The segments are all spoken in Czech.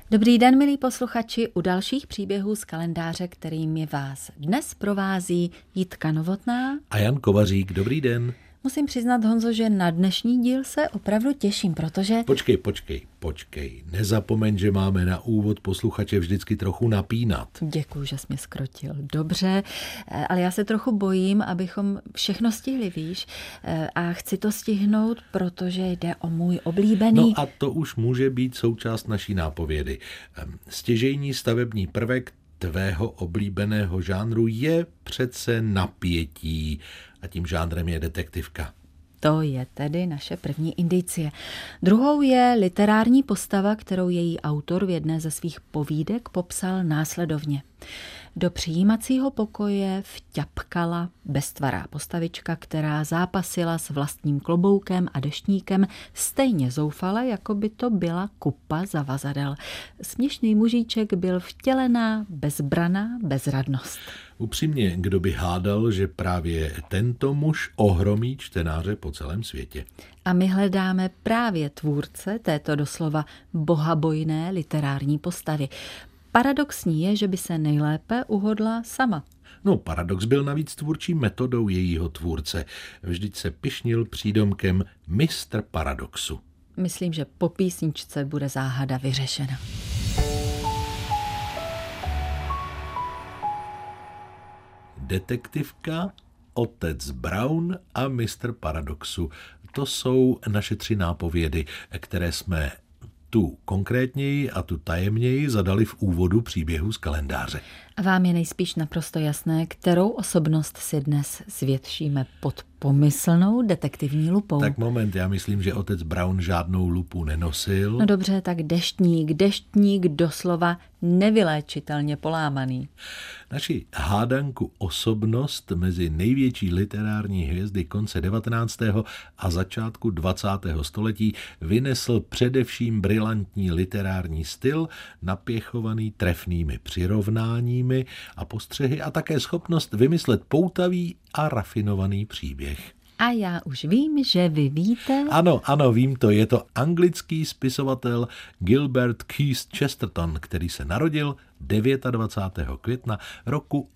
Dobrý den, milí posluchači, u dalších příběhů z kalendáře, kterými vás dnes provází Jitka Novotná a Jan Kovařík. Dobrý den. Musím přiznat, Honzo, že na dnešní díl se opravdu těším, protože... Počkej. Nezapomeň, že máme na úvod posluchače vždycky trochu napínat. Děkuju, že jsi mě skrotil. Dobře, ale já se trochu bojím, abychom všechno stihli, víš? A chci to stihnout, protože jde o můj oblíbený... No a to už může být součást naší nápovědy. Stěžejní stavební prvek tvého oblíbeného žánru je přece napětí a tím žánrem je detektivka. To je tedy naše první indicie. Druhou je literární postava, kterou její autor v jedné ze svých povídek popsal následovně. Do přijímacího pokoje vťapkala beztvará postavička, která zápasila s vlastním kloboukem a deštníkem stejně zoufale, jako by to byla kupa zavazadel. Směšný mužíček byl vtělená, bezbraná bezradnost. Upřímně, kdo by hádal, že právě tento muž ohromí čtenáře po celém světě. A my hledáme právě tvůrce této doslova bohabojné literární postavy. Paradoxní je, že by se nejlépe uhodla sama. No, paradox byl navíc tvůrčí metodou jejího tvůrce. Vždyť se pyšnil přídomkem mistr paradoxu. Myslím, že po písničce bude záhada vyřešena. Detektivka, otec Brown a mistr paradoxu. To jsou naše 3 nápovědy, které jsme tu konkrétněji a tu tajemněji zadali v úvodu příběhu z kalendáře. A vám je nejspíš naprosto jasné, kterou osobnost si dnes svědčíme pod pomyslnou detektivní lupou. Tak moment, já myslím, že otec Brown žádnou lupu nenosil. No dobře, tak deštník doslova nevyléčitelně polámaný. Naši hádanku osobnost mezi největší literární hvězdy konce 19. a začátku 20. století vynesl především brilantní literární styl, napěchovaný trefnými přirovnáními a postřehy a také schopnost vymyslet poutavý a rafinovaný příběh. A já už vím, že vy víte... Ano, vím to. Je to anglický spisovatel Gilbert Keith Chesterton, který se narodil 29. května roku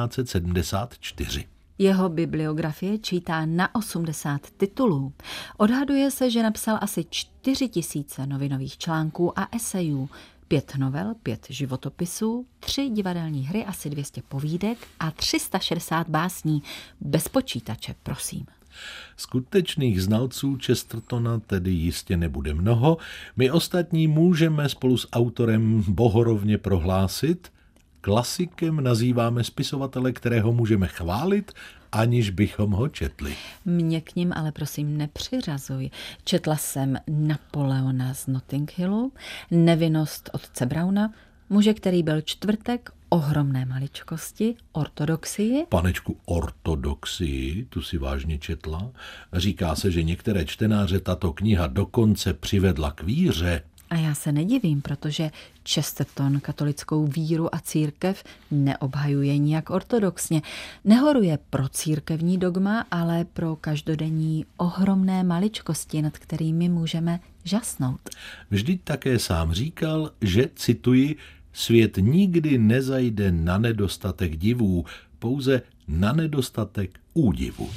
1874. Jeho bibliografie čítá na 80 titulů. Odhaduje se, že napsal asi 4000 novinových článků a esejů, 5 novel, 5 životopisů, 3 divadelní hry, asi 200 povídek a 360 básní. Bez počítače, prosím. Skutečných znalců Chestertona tedy jistě nebude mnoho. My ostatní můžeme spolu s autorem bohorovně prohlásit, klasikem nazýváme spisovatele, kterého můžeme chválit, aniž bychom ho četli. Mě k ním ale prosím nepřiřazuj. Četla jsem Napoleona z Notting Hillu, Nevinnost otce Browna, Muže, který byl čtvrtek, Ohromné maličkosti, Ortodoxii. Panečku, Ortodoxii, tu si vážně četla? Říká se, že některé čtenáře tato kniha dokonce přivedla k víře. A já se nedivím, protože Chesterton katolickou víru a církev neobhajuje nijak ortodoxně. Nehoruje pro církevní dogma, ale pro každodenní ohromné maličkosti, nad kterými můžeme žasnout. Vždyť také sám říkal, že, cituji, svět nikdy nezajde na nedostatek divů, pouze na nedostatek údivu.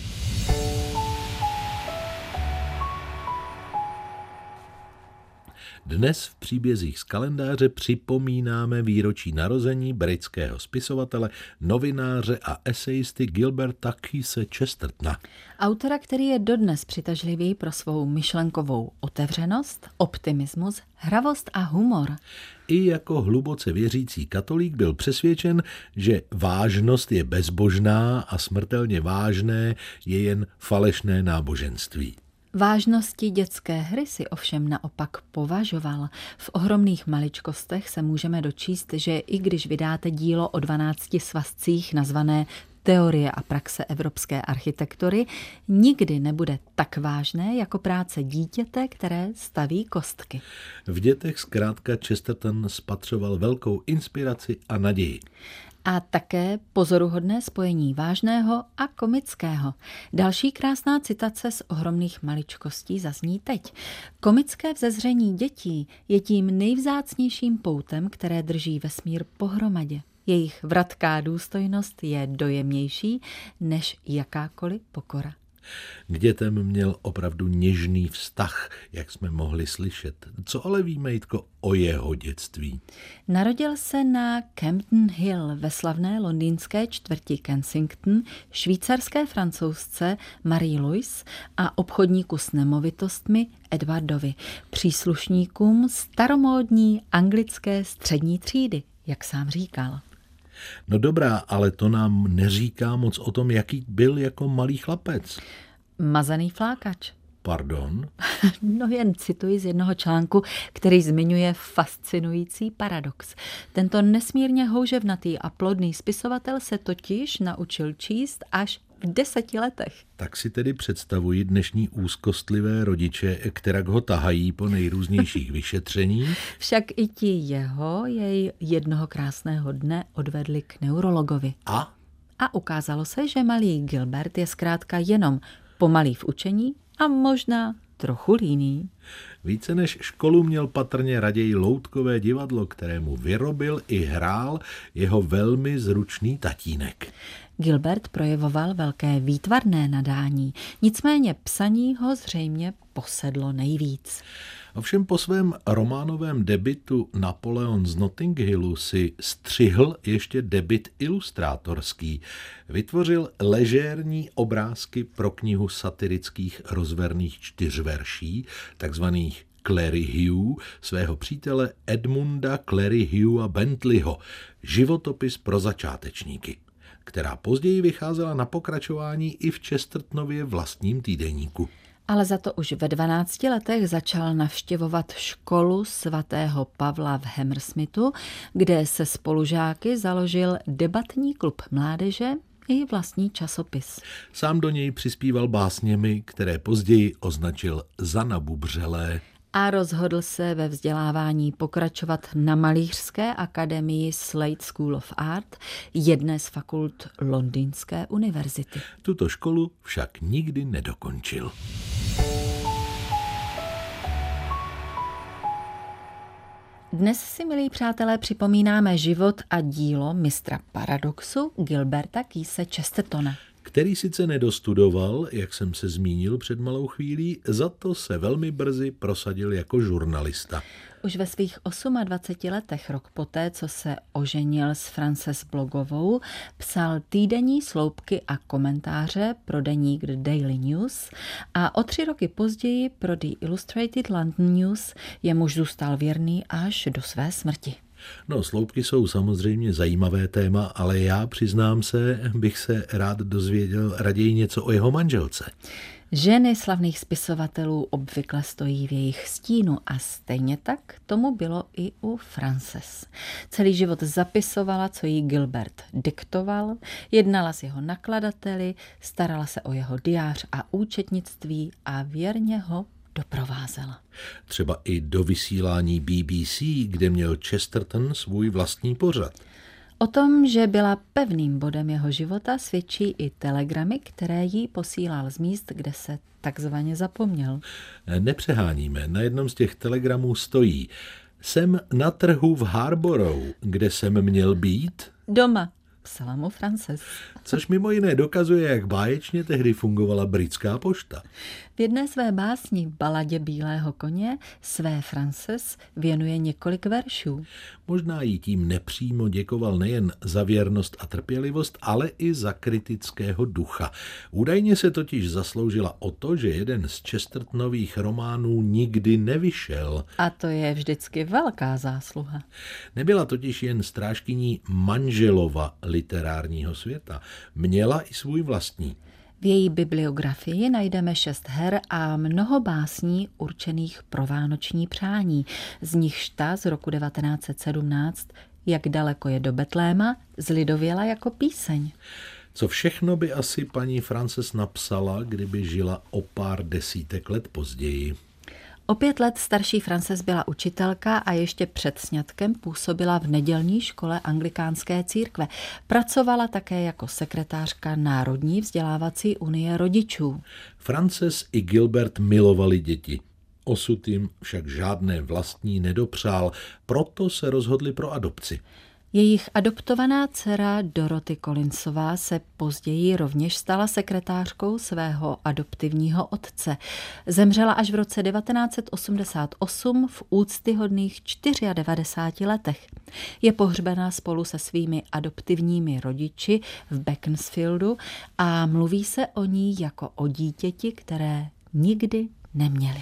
Dnes v příbězích z kalendáře připomínáme výročí narození britského spisovatele, novináře a esejisty Gilberta Keithe Chestertona. Autora, který je dodnes přitažlivý pro svou myšlenkovou otevřenost, optimismus, hravost a humor. I jako hluboce věřící katolík byl přesvědčen, že vážnost je bezbožná a smrtelně vážné je jen falešné náboženství. Vážnosti dětské hry si ovšem naopak považoval. V Ohromných maličkostech se můžeme dočíst, že i když vydáte dílo o 12 svazcích nazvané Teorie a praxe evropské architektury, nikdy nebude tak vážné jako práce dítěte, které staví kostky. V dětech zkrátka Chesterton spatřoval velkou inspiraci a naději. A také pozoruhodné spojení vážného a komického. Další krásná citace z Ohromných maličkostí zazní teď. Komické vzezření dětí je tím nejvzácnějším poutem, které drží vesmír pohromadě. Jejich vratká důstojnost je dojemnější než jakákoliv pokora. K dětem měl opravdu něžný vztah, jak jsme mohli slyšet. Co ale víme, Jitko, o jeho dětství? Narodil se na Campden Hill ve slavné londýnské čtvrti Kensington švýcarské Francouzce Marie Louise a obchodníku s nemovitostmi Edwardovi, příslušníkům staromódní anglické střední třídy, jak sám říkal. No dobrá, ale to nám neříká moc o tom, jaký byl jako malý chlapec. Mazaný flákač. Pardon? No jen cituji z jednoho článku, který zmiňuje fascinující paradox. Tento nesmírně houževnatý a plodný spisovatel se totiž naučil číst až v 10 letech. Tak si tedy představuji dnešní úzkostlivé rodiče, kterak ho tahají po nejrůznějších vyšetřeních. Však i ti jej jednoho krásného dne odvedli k neurologovi. A ukázalo se, že malý Gilbert je zkrátka jenom pomalý v učení a možná trochu líný. Více než školu měl patrně raději loutkové divadlo, kterému vyrobil i hrál jeho velmi zručný tatínek. Gilbert projevoval velké výtvarné nadání, nicméně psaní ho zřejmě posedlo nejvíc. Ovšem po svém románovém debutu Napoleon z Notting Hillu si střihl ještě debut ilustrátorský. Vytvořil ležérní obrázky pro knihu satirických rozverných 4 verší, takzvaných Clary Hugh, svého přítele Edmunda Clary Hugha Bentleyho, životopis pro začátečníky, která později vycházela na pokračování i v Chestertonově vlastním týdeníku. Ale za to už ve 12 letech začal navštěvovat školu svatého Pavla v Hammersmithu, kde se spolužáky založil debatní klub mládeže i vlastní časopis. Sám do něj přispíval básněmi, které později označil za nabubřelé. A rozhodl se ve vzdělávání pokračovat na malířské akademii Slade School of Art, jedné z fakult Londýnské univerzity. Tuto školu však nikdy nedokončil. Dnes si, milí přátelé, připomínáme život a dílo mistra paradoxu Gilberta Keithse Chestertona, který sice nedostudoval, jak jsem se zmínil před malou chvílí, za to se velmi brzy prosadil jako žurnalista. Už ve svých 28 letech, rok poté, co se oženil s Frances Blogovou, psal týdenní sloupky a komentáře pro deník The Daily News a o 3 roky později pro The Illustrated London News jemuž zůstal věrný až do své smrti. No, sloupky jsou samozřejmě zajímavé téma, ale já, přiznám se, bych se rád dozvěděl raději něco o jeho manželce. Ženy slavných spisovatelů obvykle stojí v jejich stínu a stejně tak tomu bylo i u Frances. Celý život zapisovala, co jí Gilbert diktoval, jednala s jeho nakladateli, starala se o jeho diář a účetnictví a věrně ho doprovázela. Třeba i do vysílání BBC, kde měl Chesterton svůj vlastní pořad. O tom, že byla pevným bodem jeho života, svědčí i telegramy, které jí posílal z míst, kde se takzvaně zapomněl. Nepřeháníme, na jednom z těch telegramů stojí: jsem na trhu v Harborough, kde jsem měl být? Doma, psala mu Frances. Což mimo jiné dokazuje, jak báječně tehdy fungovala britská pošta. V jedné své básni Baladě bílého koně své Frances věnuje několik veršů. Možná jí tím nepřímo děkoval nejen za věrnost a trpělivost, ale i za kritického ducha. Údajně se totiž zasloužila o to, že jeden z Chestertonových románů nikdy nevyšel. A to je vždycky velká zásluha. Nebyla totiž jen strážkyní manželova literárního světa. Měla i svůj vlastní. V její bibliografii najdeme 6 her a mnoho básní určených pro vánoční přání, z nichž ta z roku 1917, Jak daleko je do Betléma, zlidověla jako píseň. Co všechno by asi paní Frances napsala, kdyby žila o pár desítek let později? O 5 let starší Frances byla učitelka a ještě před sňatkem působila v nedělní škole anglikánské církve. Pracovala také jako sekretářka Národní vzdělávací unie rodičů. Frances i Gilbert milovali děti. Osud jim však žádné vlastní nedopřál, proto se rozhodli pro adopci. Jejich adoptovaná dcera Dorothy Collinsová se později rovněž stala sekretářkou svého adoptivního otce. Zemřela až v roce 1988 v úctyhodných 94 letech. Je pohřbena spolu se svými adoptivními rodiči v Beaconsfieldu a mluví se o ní jako o dítěti, které nikdy neměli.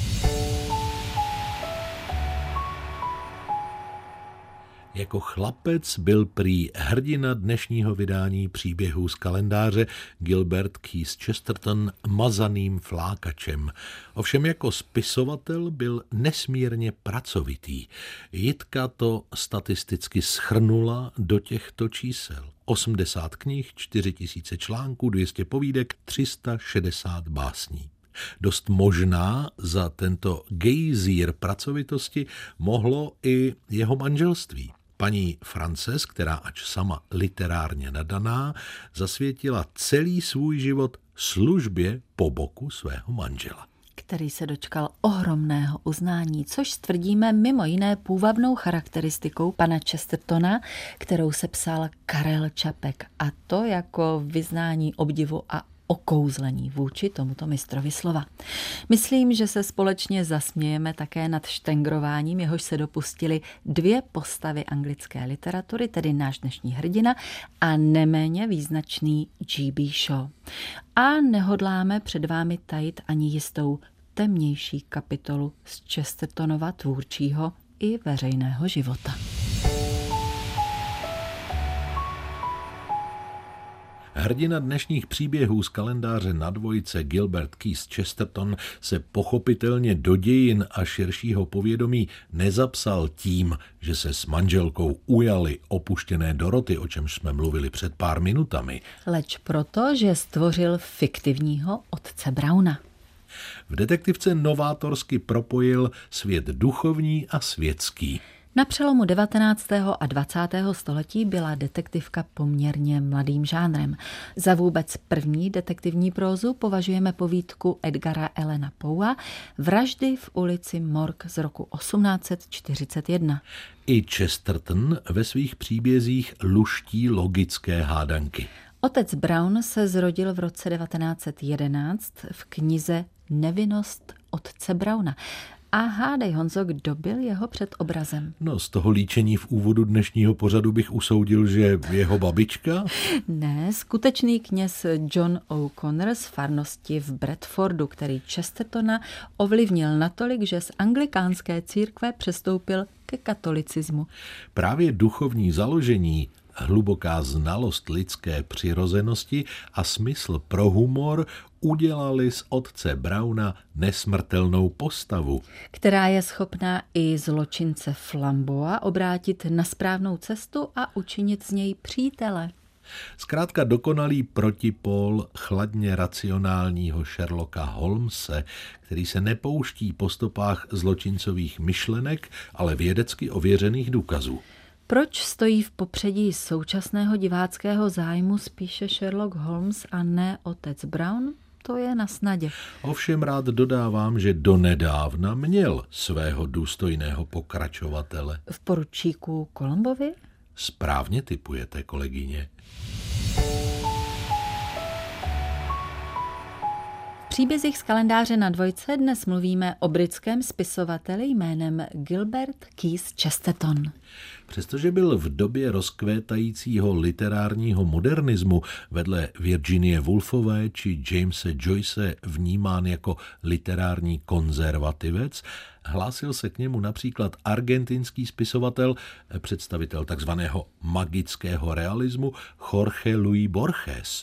Jako chlapec byl prý hrdina dnešního vydání příběhů z kalendáře Gilbert Keith Chesterton mazaným flákačem. Ovšem jako spisovatel byl nesmírně pracovitý. Jitka to statisticky shrnula do těchto čísel. 80 knih, 4000 článků, 200 povídek, 360 básní. Dost možná za tento gejzír pracovitosti mohlo i jeho manželství. Paní Frances, která ač sama literárně nadaná, zasvětila celý svůj život službě po boku svého manžela, který se dočkal ohromného uznání, což stvrdíme mimo jiné půvabnou charakteristikou pana Chestertona, kterou sepsal Karel Čapek, a to jako vyznání obdivu a okouzlení vůči tomuto mistrovi slova. Myslím, že se společně zasmějeme také nad štengrováním, jehož se dopustili 2 postavy anglické literatury, tedy náš dnešní hrdina a neméně význačný G.B. Shaw. A nehodláme před vámi tajit ani jistou temnější kapitolu z Chestertonova tvůrčího i veřejného života. Hrdina dnešních příběhů z kalendáře na dvojce Gilbert Keith Chesterton se pochopitelně do dějin a širšího povědomí nezapsal tím, že se s manželkou ujali opuštěné Dorothy, o čemž jsme mluvili před pár minutami. Leč proto, že stvořil fiktivního otce Browna. V detektivce novátorsky propojil svět duchovní a světský. Na přelomu 19. a 20. století byla detektivka poměrně mladým žánrem. Za vůbec první detektivní prózu považujeme povídku Edgara Allena Poea Vraždy v ulici Morgue z roku 1841. I Chesterton ve svých příbězích luští logické hádanky. Otec Brown se zrodil v roce 1911 v knize Nevinnost otce Browna. A hádej, Honzo, kdo byl jeho předobrazem? No, z toho líčení v úvodu dnešního pořadu bych usoudil, že jeho babička? Ne, skutečný kněz John O'Connor z farnosti v Bradfordu, který Chestertona ovlivnil natolik, že z anglikánské církve přestoupil ke katolicismu. Právě duchovní založení, hluboká znalost lidské přirozenosti a smysl pro humor udělali z otce Browna nesmrtelnou postavu, která je schopná i zločince Flamboa obrátit na správnou cestu a učinit z něj přítele. Zkrátka dokonalý protipól chladně racionálního Sherlocka Holmese, který se nepouští po stopách zločincových myšlenek, ale vědecky ověřených důkazů. Proč stojí v popředí současného diváckého zájmu spíše Sherlock Holmes a ne otec Brown? To je na snadě. Ovšem rád dodávám, že donedávna měl svého důstojného pokračovatele. V poručíku Columbovi? Správně tipujete, kolegyně. V příbězích z kalendáře na dvojce dnes mluvíme o britském spisovateli jménem Gilbert Keith Chesterton. Přestože byl v době rozkvétajícího literárního modernismu vedle Virginie Woolfové či Jamese Joyce vnímán jako literární konzervativec, hlásil se k němu například argentinský spisovatel, představitel takzvaného magického realismu Jorge Luis Borges.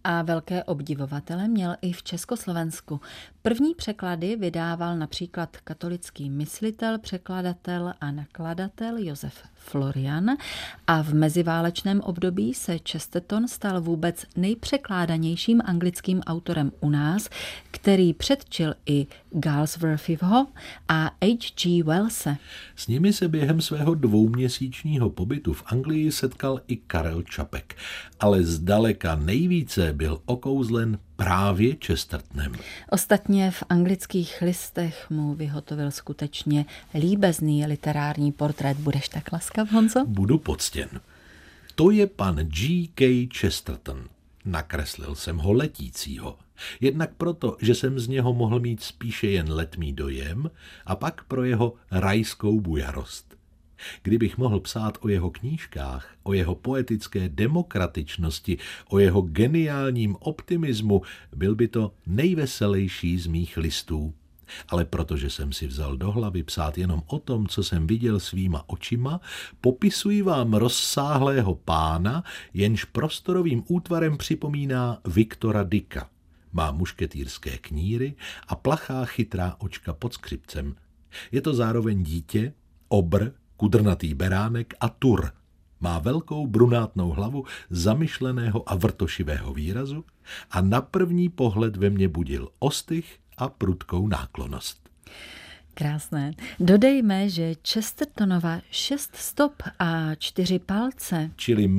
A velké obdivovatele měl i v Československu. První překlady vydával například katolický myslitel, překladatel a nakladatel Josef Florian a v meziválečném období se Chesterton stal vůbec nejpřekládanějším anglickým autorem u nás, který předčil i Galsworthyho a H.G. Wellse. S nimi se během svého 2měsíčního pobytu v Anglii setkal i Karel Čapek, ale zdaleka nejvíce byl okouzlen právě Chestertonem. Ostatně v anglických listech mu vyhotovil skutečně líbezný literární portrét. Budeš tak laskav, Honzo? Budu poctěn. To je pan G.K. Chesterton. Nakreslil jsem ho letícího. Jednak proto, že jsem z něho mohl mít spíše jen letmý dojem a pak pro jeho rajskou bujarost. Kdybych mohl psát o jeho knížkách, o jeho poetické demokratičnosti, o jeho geniálním optimismu, byl by to nejveselější z mých listů. Ale protože jsem si vzal do hlavy psát jenom o tom, co jsem viděl svýma očima, popisuji vám rozsáhlého pána, jenž prostorovým útvarem připomíná Viktora Dicka. Má mušketýrské kníry a plachá chytrá očka pod skřipcem. Je to zároveň dítě, obr, kudrnatý beránek a tur. Má velkou brunátnou hlavu zamyšleného a vrtošivého výrazu a na první pohled ve mně budil ostych a prudkou náklonnost. Krásné. Dodejme, že Chestertonova 6 stop a 4 palce, čili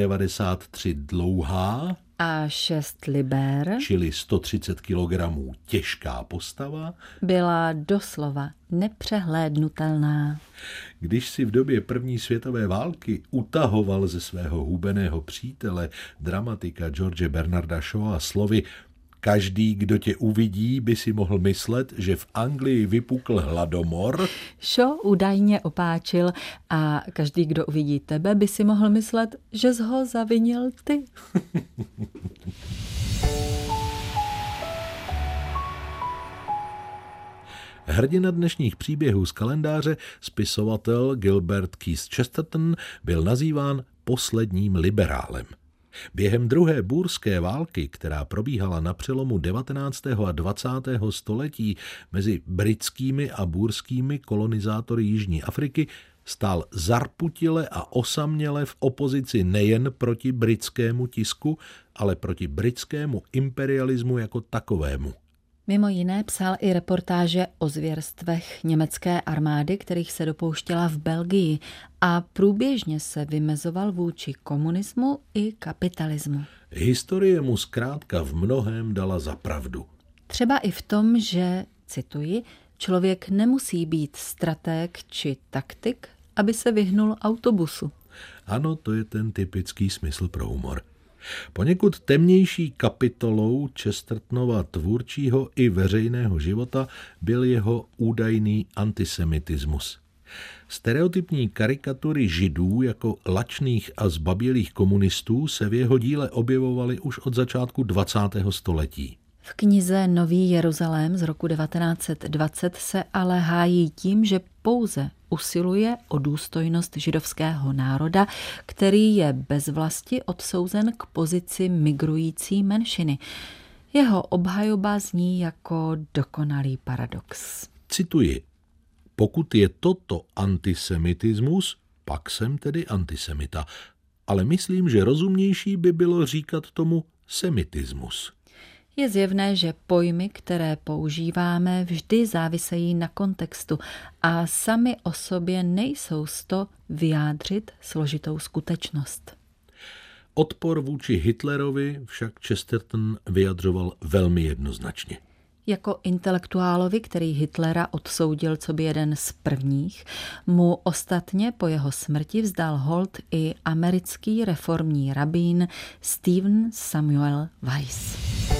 1,93 m dlouhá a 6 liber, čili 130 kg těžká postava, byla doslova nepřehlédnutelná. Když si v době první světové války utahoval ze svého hubeného přítele, dramatika George Bernarda Shawa slovy každý, kdo tě uvidí, by si mohl myslet, že v Anglii vypukl hladomor. Shaw údajně opáčil a každý, kdo uvidí tebe, by si mohl myslet, že jsi ho zavinil ty. Hrdina dnešních příběhů z kalendáře, spisovatel Gilbert Keith Chesterton, byl nazýván posledním liberálem. Během druhé búrské války, která probíhala na přelomu 19. a 20. století mezi britskými a búrskými kolonizátory Jižní Afriky, stál zarputile a osaměle v opozici nejen proti britskému tisku, ale proti britskému imperialismu jako takovému. Mimo jiné psal i reportáže o zvěrstvech německé armády, kterých se dopouštěla v Belgii, a průběžně se vymezoval vůči komunismu i kapitalismu. Historie mu zkrátka v mnohém dala za pravdu. Třeba i v tom, že, cituji, člověk nemusí být stratég či taktik, aby se vyhnul autobusu. Ano, to je ten typický smysl pro humor. Poněkud temnější kapitolou Chestertonova tvůrčího i veřejného života byl jeho údajný antisemitismus. Stereotypní karikatury židů jako lačných a zbabělých komunistů se v jeho díle objevovaly už od začátku 20. století. V knize Nový Jeruzalém z roku 1920 se ale hájí tím, že pouze usiluje o důstojnost židovského národa, který je bez vlasti odsouzen k pozici migrující menšiny. Jeho obhajoba zní jako dokonalý paradox. Cituji: pokud je toto antisemitismus, pak jsem tedy antisemita. Ale myslím, že rozumnější by bylo říkat tomu semitismus. Je zjevné, že pojmy, které používáme, vždy závisejí na kontextu a sami o sobě nejsou s to vyjádřit složitou skutečnost. Odpor vůči Hitlerovi však Chesterton vyjadřoval velmi jednoznačně. Jako intelektuálovi, který Hitlera odsoudil coby jeden z prvních, mu ostatně po jeho smrti vzdal hold i americký reformní rabín Stephen Samuel Weiss.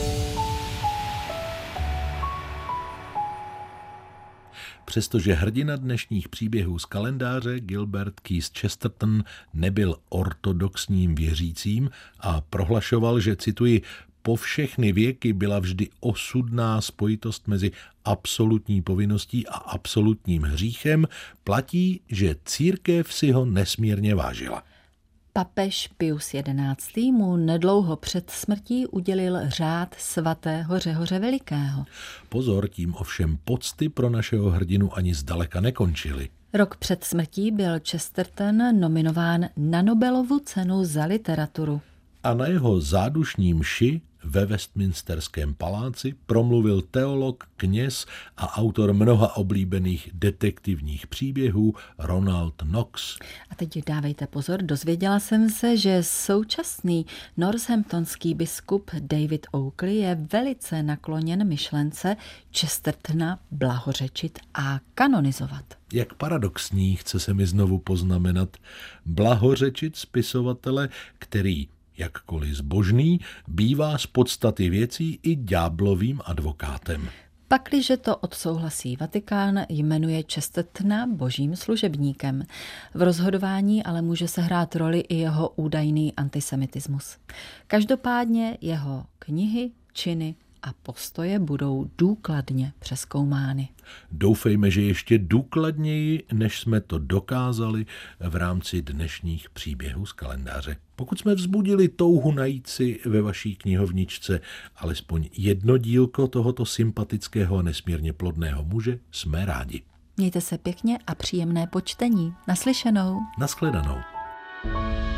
Přestože hrdina dnešních příběhů z kalendáře Gilbert Keith Chesterton nebyl ortodoxním věřícím a prohlašoval, že, cituji, po všechny věky byla vždy osudná spojitost mezi absolutní povinností a absolutním hříchem, platí, že církev si ho nesmírně vážila. Papež Pius XI. Mu nedlouho před smrtí udělil řád svatého Řehoře Velikého. Pozor, tím ovšem pocty pro našeho hrdinu ani zdaleka nekončily. Rok před smrtí byl Chesterton nominován na Nobelovu cenu za literaturu. A na jeho zádušní mši ve Westminsterském paláci promluvil teolog, kněz a autor mnoha oblíbených detektivních příběhů Ronald Knox. A teď dávejte pozor, dozvěděla jsem se, že současný northamptonský biskup David Oakley je velice nakloněn myšlence Chestertona blahořečit a kanonizovat. Jak paradoxní, chce se mi znovu poznamenat, blahořečit spisovatele, který, jakkoliv zbožný, bývá z podstaty věcí i ďáblovým advokátem. Pakliže to odsouhlasí Vatikán, jmenuje Chestertona božím služebníkem. V rozhodování ale může sehrát roli i jeho údajný antisemitismus. Každopádně jeho knihy, činy a postoje budou důkladně přezkoumány. Doufejme, že ještě důkladněji, než jsme to dokázali v rámci dnešních příběhů z kalendáře. Pokud jsme vzbudili touhu najít si ve vaší knihovničce alespoň jedno dílko tohoto sympatického a nesmírně plodného muže, jsme rádi. Mějte se pěkně a příjemné počtení. Naslyšenou. Naschledanou.